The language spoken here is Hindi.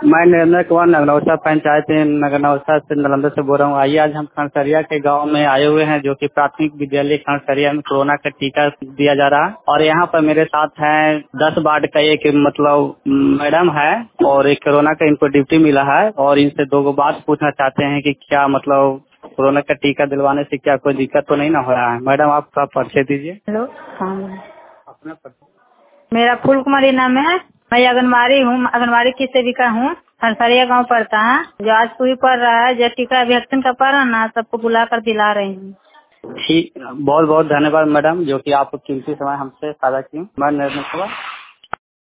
मैं निर्णय कुमार नगनौसा पंचायत नगनौसा से नालंदा से बोल रहा हूँ। आइए आज हम खनसरिया के गांव में आए हुए हैं, जो कि प्राथमिक विद्यालय खनसरिया में कोरोना का टीका दिया जा रहा है। और यहाँ पर मेरे साथ हैं 10 वार्ड का एक मतलब मैडम है और एक कोरोना का इनको ड्यूटी मिला है, और इनसे दो बात पूछना चाहते हैं कि क्या मतलब कोरोना का टीका दिलवाने से क्या कोई दिक्कत तो नहीं ना हो रहा है। मैडम आपका परिचय दीजिए। हेलो, हाँ। अपना परिचय। मेरा फूल कुमारी नाम है। मैं आंगनबाड़ी हूँ, आंगनबाड़ी की सेविका हूँ। हरसरिया गांव पड़ता है। जो आज पूरी पड़ रहा है, जो टीका वैक्सीन का पड़ रहा है ना, सबको बुला कर दिला रही हूँ। ठीक, बहुत बहुत धन्यवाद मैडम, जो कि आप कीमती समय हमसे साझा की। मैं निर्णय